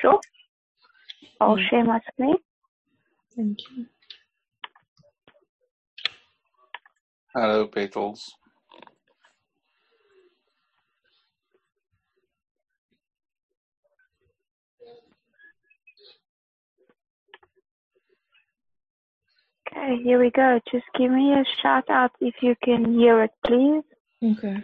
Sure. I'll share my screen. Thank you. Hello, Petals. Okay, here we go. Just give me a shout out if you can hear it, please. Okay.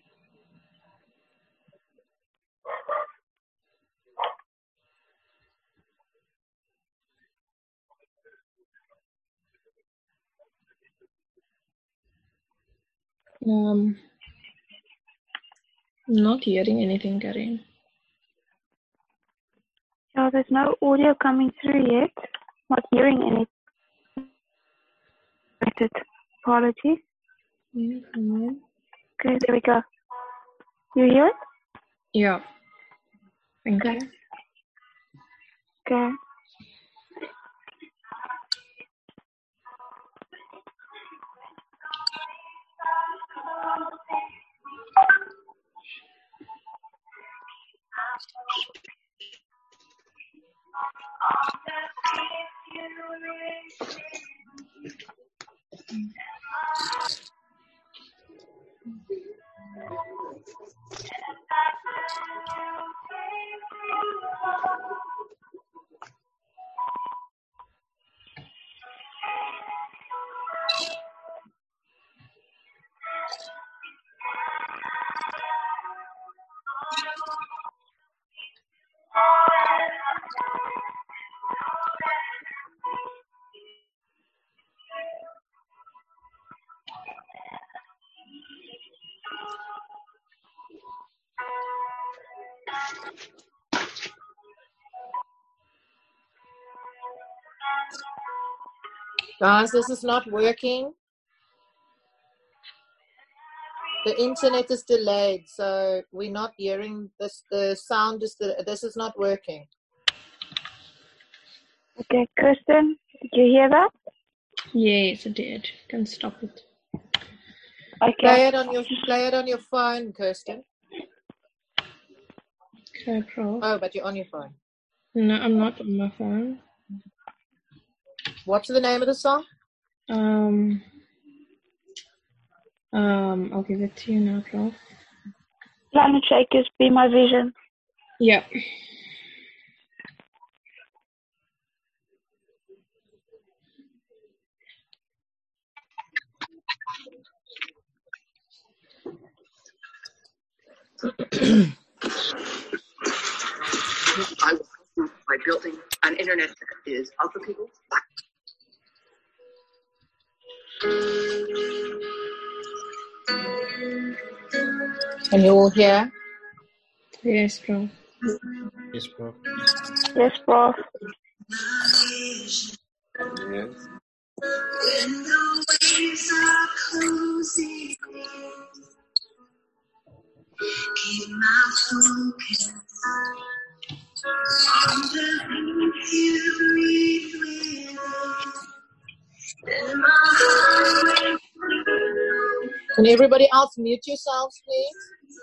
Not hearing anything, Karen. No, there's no audio coming through yet. Not hearing anything. Apologies. Okay, there we go. You hear it? Yeah. Thank you. Okay. Guys, this is not working. The internet is delayed, so we're not hearing this. The sound is this is not working. Okay, Kirsten, did you hear that? Yes, I did. Can stop it. Okay. Play it on your phone, Kirsten. Okay, Prof. Oh, but you're on your phone. No, I'm not on my phone. What's the name of the song? I'll give it to you now, Prof. Planet Shakers, Be My Vision. Yeah. I will by building an internet that is out for people. Can you all hear? Yes, Prof. Yes, Prof. Yes, Prof. Yes. When the waves are closing in, keep my focus on the peace you breathe within. Then my heart will flow. Can everybody else mute yourselves, please?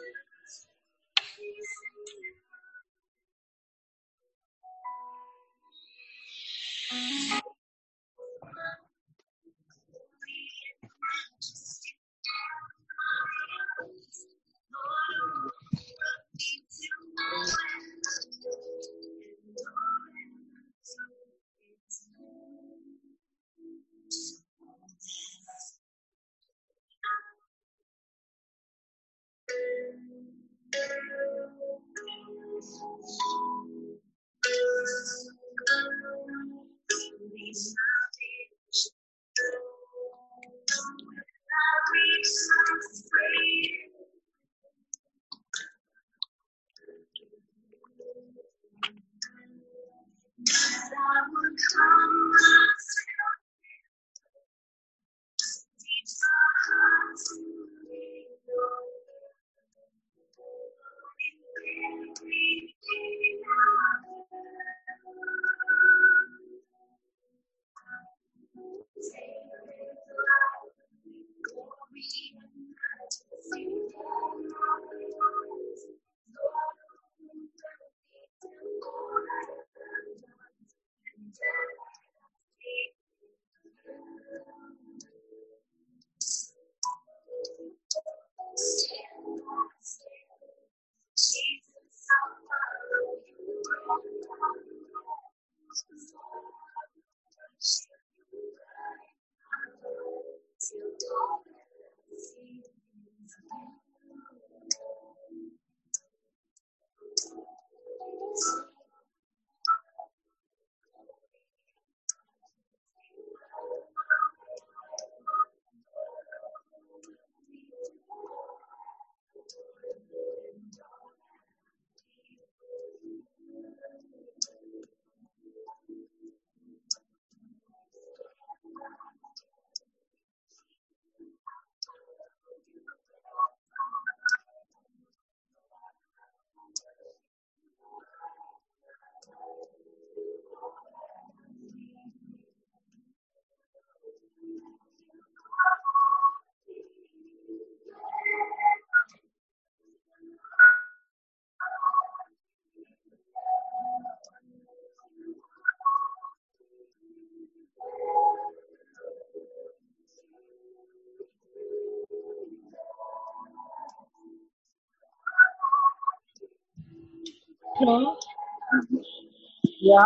Prof. Yeah.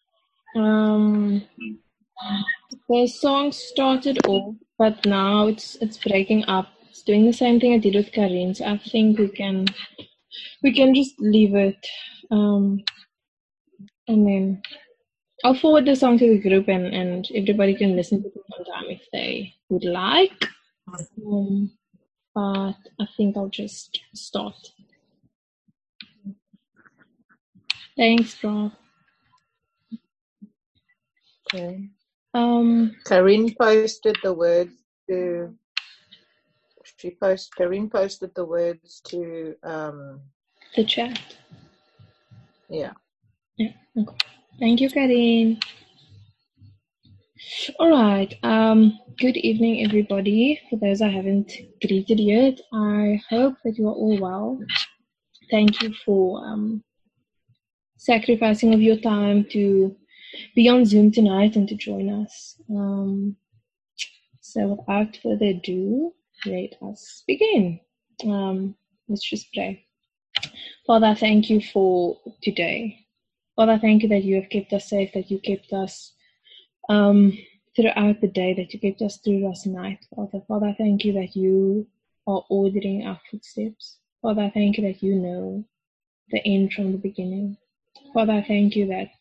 The song started off, but now it's breaking up. It's doing the same thing I did with Karin, so I think we can just leave it. And then I'll forward the song to the group and everybody can listen to it sometime if they would like. But I think I'll just start. Thanks, Prof. Okay. Karin posted the words to. Karin posted the words to. The chat. Yeah. Yeah. Okay. Thank you, Karin. All right. Good evening, everybody. For those I haven't greeted yet, I hope that you are all well. Thank you for sacrificing of your time to be on Zoom tonight and to join us. So without further ado, let us begin. Let's just pray. Father, thank you for today. Father, thank you that you have kept us safe, that you kept us throughout the day, that you kept us through last night. Father, thank you that you are ordering our footsteps. Father, thank you that you know the end from the beginning. Father, thank you that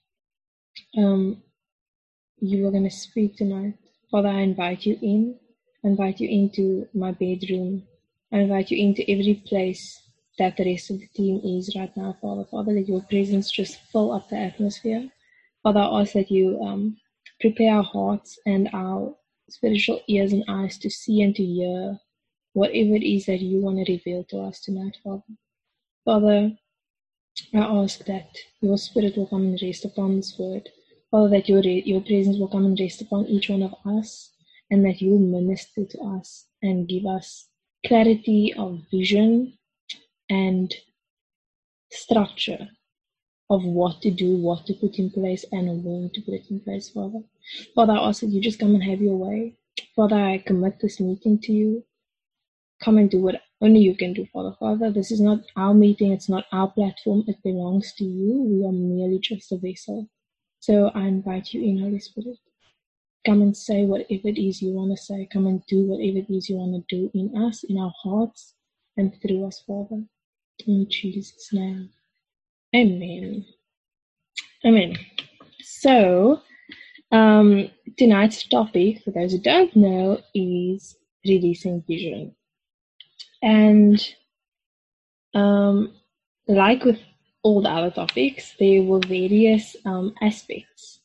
you are going to speak tonight. Father, I invite you in. I invite you into my bedroom. I invite you into every place that the rest of the team is right now, Father. Father, let your presence just fill up the atmosphere. Father, I ask that you prepare our hearts and our spiritual ears and eyes to see and to hear whatever it is that you want to reveal to us tonight, Father. Father, I ask that your spirit will come and rest upon this word. Father, that your presence will come and rest upon each one of us, and that you will minister to us and give us clarity of vision and structure of what to do, what to put in place, and when to put it in place, Father. Father, I ask that you just come and have your way. Father, I commit this meeting to you. Come and do what only you can do, Father. Father, this is not our meeting. It's not our platform. It belongs to you. We are merely just a vessel. So I invite you in, Holy Spirit. Come and say whatever it is you want to say. Come and do whatever it is you want to do in us, in our hearts, and through us, Father. In Jesus' name. Amen. Amen. So, tonight's topic, for those who don't know, is releasing vision. And like with all the other topics, there were various aspects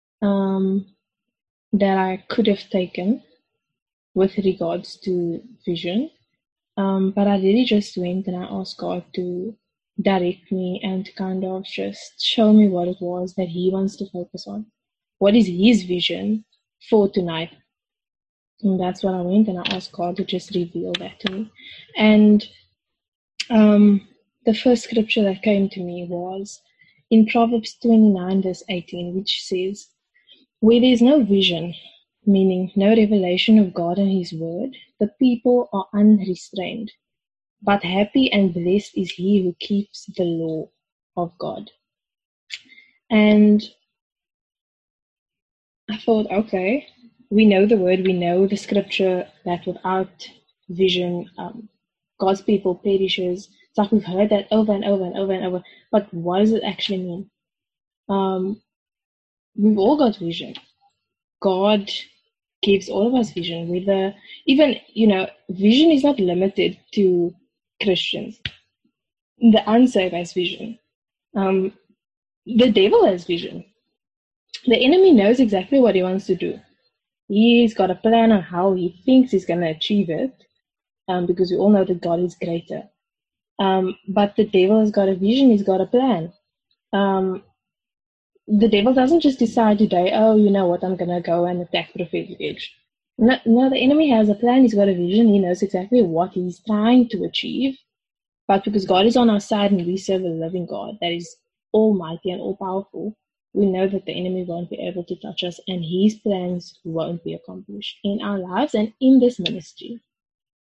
that I could have taken with regards to vision. But I really just went and I asked God to direct me and to kind of just show me what it was that He wants to focus on. What is His vision for tonight? And that's what I went and I asked God to just reveal that to me. And the first scripture that came to me was in Proverbs 29 verse 18, which says, "Where there is no vision," meaning no revelation of God and His word, "the people are unrestrained. But happy and blessed is he who keeps the law of God." And I thought, okay, we know the word, we know the scripture that without vision, God's people perishes. It's like we've heard that over and over and over and over. But what does it actually mean? We've all got vision. God gives all of us vision. Whether even, vision is not limited to Christians. The unsaved has vision. The devil has vision. The enemy knows exactly what he wants to do. He's got a plan on how he thinks he's going to achieve it, because we all know that God is greater. But the devil has got a vision, he's got a plan. The devil doesn't just decide today, oh, you know what, I'm going to go and attack Prophetic Edge. No, the enemy has a plan, he's got a vision, he knows exactly what he's trying to achieve. But because God is on our side and we serve a living God that is almighty and all-powerful, we know that the enemy won't be able to touch us and his plans won't be accomplished in our lives and in this ministry.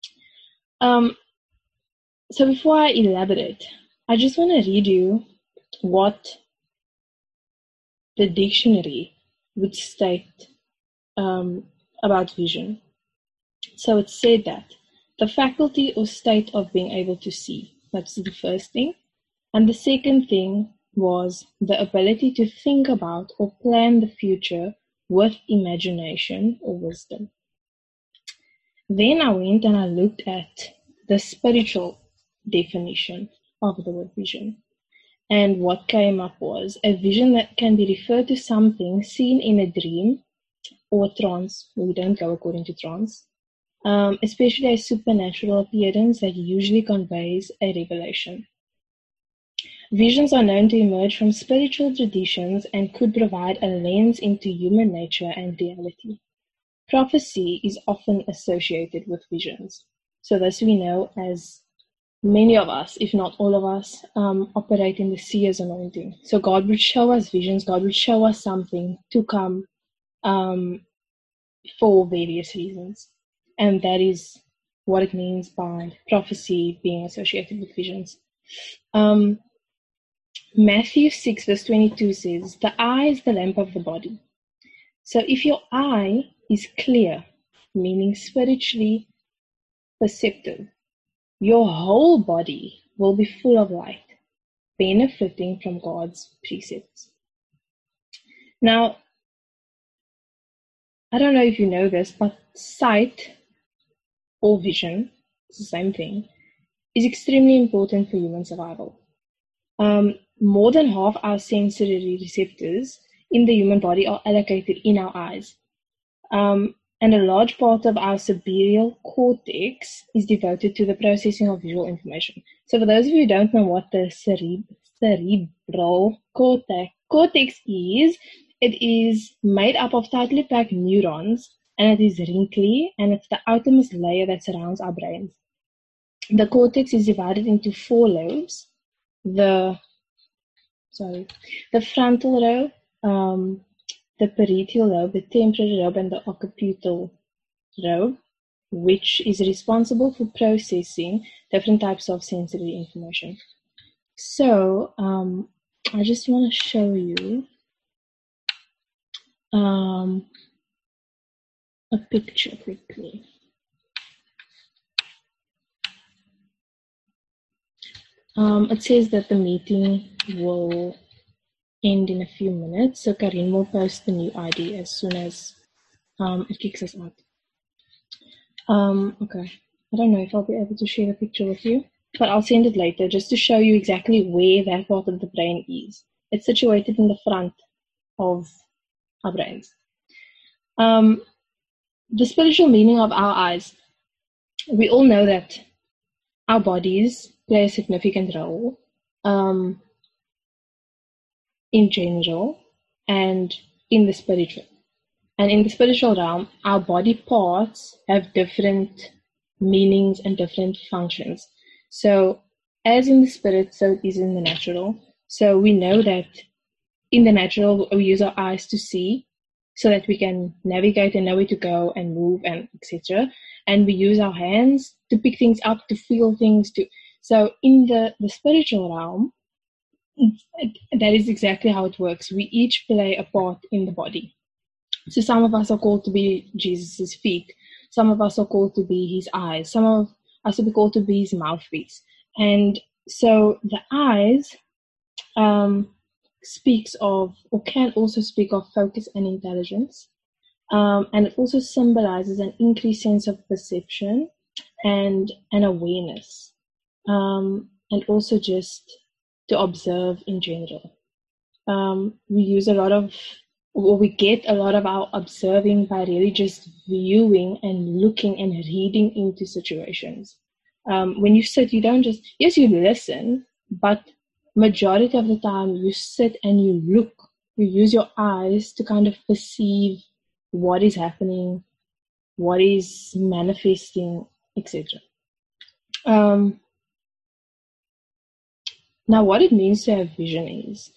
So before I elaborate, I just want to read you what the dictionary would state about vision. So it said that the faculty or state of being able to see. That's the first thing. And the second thing was the ability to think about or plan the future with imagination or wisdom. Then I went and I looked at the spiritual definition of the word vision. And what came up was a vision that can be referred to something seen in a dream or trance. We don't go according to trance. Especially a supernatural appearance that usually conveys a revelation. Visions are known to emerge from spiritual traditions and could provide a lens into human nature and reality. Prophecy is often associated with visions. So this we know, as many of us, if not all of us, operate in the seer's anointing. So God would show us visions, God would show us something to come for various reasons. And that is what it means by prophecy being associated with visions. Matthew 6 verse 22 says, the eye is the lamp of the body. So if your eye is clear, meaning spiritually perceptive, your whole body will be full of light, benefiting from God's precepts. Now, I don't know if you know this, but sight or vision, it's the same thing, is extremely important for human survival. More than half our sensory receptors in the human body are allocated in our eyes. And a large part of our cerebral cortex is devoted to the processing of visual information. So for those of you who don't know what the cerebral cortex is, it is made up of tightly packed neurons, and it is wrinkly, and it's the outermost layer that surrounds our brains. The cortex is divided into 4 lobes. The frontal lobe, the parietal lobe, the temporal lobe, and the occipital lobe, which is responsible for processing different types of sensory information. So I just want to show you a picture quickly. It says that the meeting will end in a few minutes, so Karin will post the new ID as soon as it kicks us out. Okay, I don't know if I'll be able to share the picture with you, but I'll send it later just to show you exactly where that part of the brain is. It's situated in the front of our brains. The spiritual meaning of our eyes. We all know that our bodies play a significant role in general and in the spiritual. And in the spiritual realm, our body parts have different meanings and different functions. So as in the spirit, so it is in the natural. So we know that in the natural, we use our eyes to see so that we can navigate and know where to go and move and etc. And we use our hands to pick things up, to feel things. So in the spiritual realm, that is exactly how it works. We each play a part in the body. So some of us are called to be Jesus' feet. Some of us are called to be his eyes. Some of us will be called to be his mouthpiece. And so the eyes speaks of, or can also speak of, focus and intelligence. And it also symbolizes an increased sense of perception and an awareness. And also just to observe in general. We use a lot of, or we get a lot of our observing by really just viewing and looking and reading into situations. When you sit, you don't just, yes, you listen, but majority of the time you sit and you look. You use your eyes to kind of perceive what is happening, what is manifesting, etc. Now, what it means to have vision is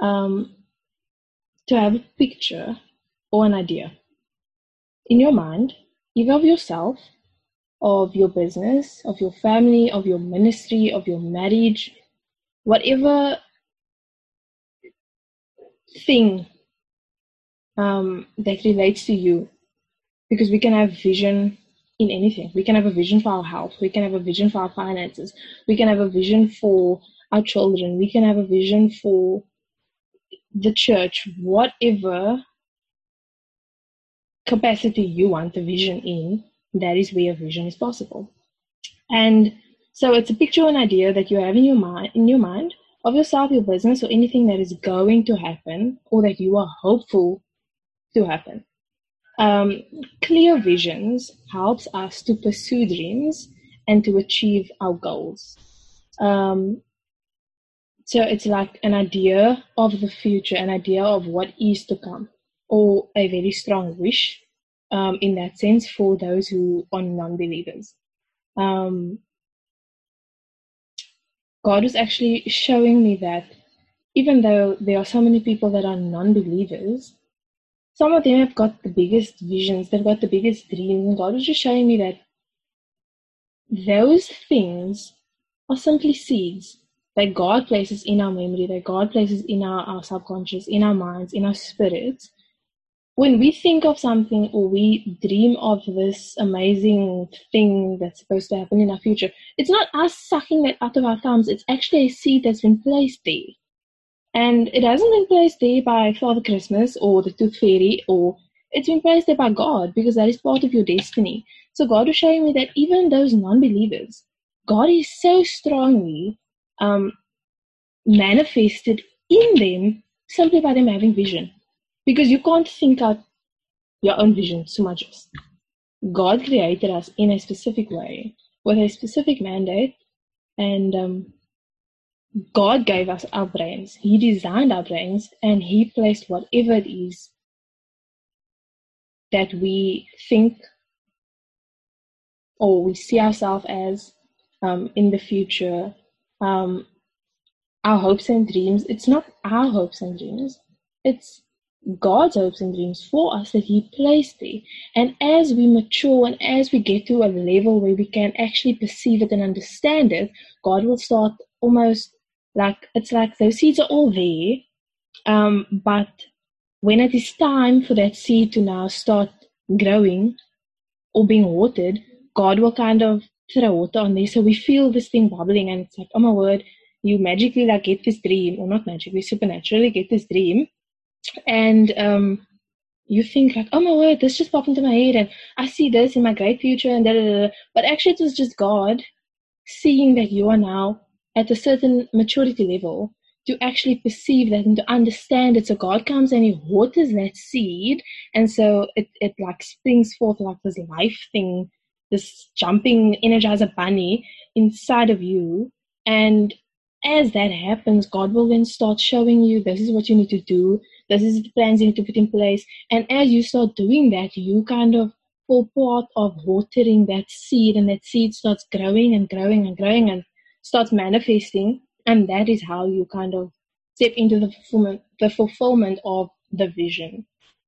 to have a picture or an idea in your mind, either of yourself, of your business, of your family, of your ministry, of your marriage, whatever thing that relates to you, because we can have vision in anything. We can have a vision for our health. We can have a vision for our finances. We can have a vision for our children. We can have a vision for the church, whatever capacity you want the vision in, that is where vision is possible. And so it's a picture or an idea that you have in your mind of yourself, your business, or anything that is going to happen or that you are hopeful to happen. Clear visions helps us to pursue dreams and to achieve our goals. So it's like an idea of the future, an idea of what is to come, or a very strong wish in that sense for those who are non-believers. God was actually showing me that even though there are so many people that are non-believers, some of them have got the biggest visions, they've got the biggest dreams, and God was just showing me that those things are simply seeds that God places in our memory, that God places in our subconscious, in our minds, in our spirits. When we think of something or we dream of this amazing thing that's supposed to happen in our future, it's not us sucking that out of our thumbs, it's actually a seed that's been placed there. And it hasn't been placed there by Father Christmas or the Tooth Fairy, or it's been placed there by God, because that is part of your destiny. So God was showing me that even those non-believers, God is so strongly manifested in them simply by them having vision. Because you can't think out your own vision so much. God created us in a specific way, with a specific mandate, and God gave us our brains. He designed our brains, and He placed whatever it is that we think or we see ourselves as in the future. Our hopes and dreams, it's not our hopes and dreams, it's God's hopes and dreams for us that He placed there. And as we mature and as we get to a level where we can actually perceive it and understand it, God will start almost like, it's like those seeds are all there, but when it is time for that seed to now start growing or being watered, God will kind of throw water on there. So we feel this thing bubbling, and it's like, oh my word, you magically like get this dream, or not magically, supernaturally get this dream. And you think like, oh my word, this just popped into my head, and I see this in my great future, and da da da. But actually, it was just God seeing that you are now at a certain maturity level to actually perceive that and to understand it. So God comes and He waters that seed, and so it like springs forth like this life thing, this jumping Energizer bunny inside of you. And as that happens, God will then start showing you, this is what you need to do, this is the plans you need to put in place. And as you start doing that, you kind of fall part of watering that seed, and that seed starts growing and growing and growing and starts manifesting. And that is how you kind of step into the fulfillment of the vision.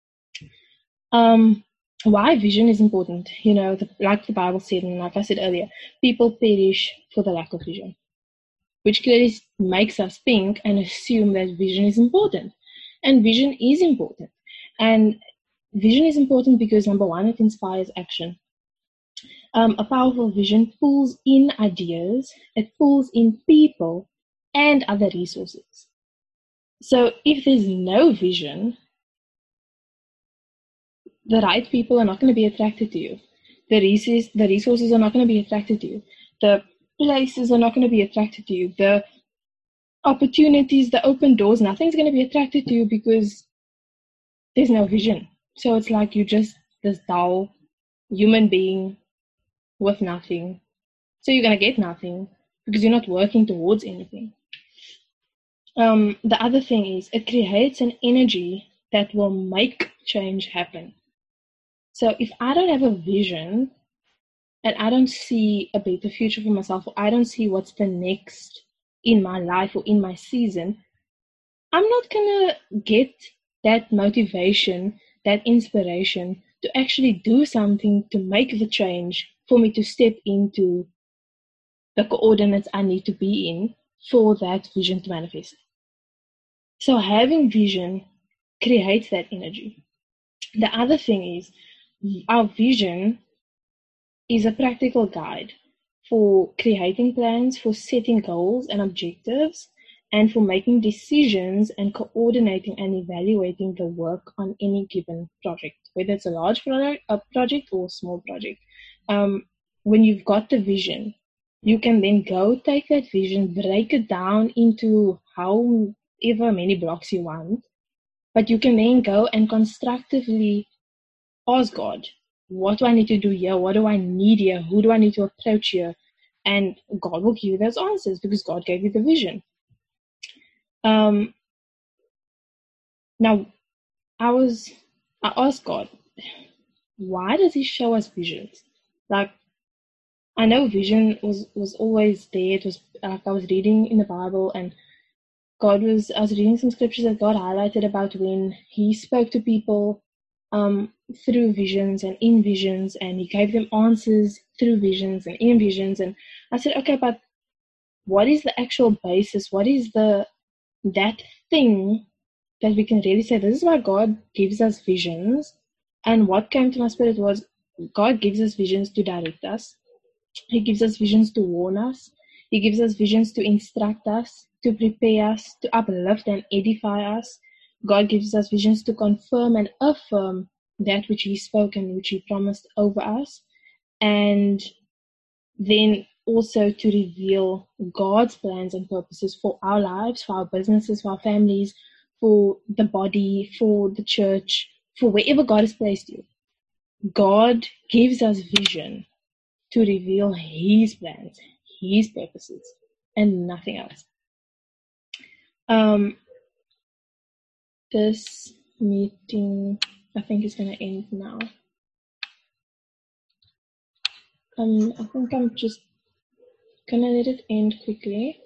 Why vision is important? You know, like the Bible said, and like I said earlier, people perish for the lack of vision, which clearly makes us think and assume that vision is important. And vision is important. And vision is important because, number one, it inspires action. A powerful vision pulls in ideas, it pulls in people and other resources. So if there's no vision, the right people are not going to be attracted to you. The resources are not going to be attracted to you. The places are not going to be attracted to you. The opportunities, the open doors, nothing's going to be attracted to you because there's no vision. So it's like you're just this dull human being with nothing. So you're going to get nothing because you're not working towards anything. The other thing is it creates an energy that will make change happen. So if I don't have a vision and I don't see a better future for myself, or I don't see what's the next in my life or in my season, I'm not going to get that motivation, that inspiration to actually do something to make the change for me to step into the coordinates I need to be in for that vision to manifest. So having vision creates that energy. The other thing is our vision is a practical guide for creating plans, for setting goals and objectives, and for making decisions and coordinating and evaluating the work on any given project, whether it's a large project or a small project. When you've got the vision, you can then go take that vision, break it down into however many blocks you want, but you can then go and constructively ask God, what do I need to do here? What do I need here? Who do I need to approach here? And God will give you those answers because God gave you the vision. Now, I asked God, why does He show us visions? Like, I know vision was always there. It was like I was reading in the Bible, and I was reading some scriptures that God highlighted about when He spoke to people through visions and in visions, and He gave them answers through visions and in visions. And I said, okay, but what is the actual basis? What is that thing that we can really say, this is why God gives us visions? And what came to my spirit was, God gives us visions to direct us. He gives us visions to warn us. He gives us visions to instruct us, to prepare us, to uplift and edify us. God gives us visions to confirm and affirm that which He spoke and which He promised over us. And then also to reveal God's plans and purposes for our lives, for our businesses, for our families, for the body, for the church, for wherever God has placed you. God gives us vision to reveal His plans, His purposes, and nothing else. This meeting, I think, is going to end now. I think I'm just going to let it end quickly.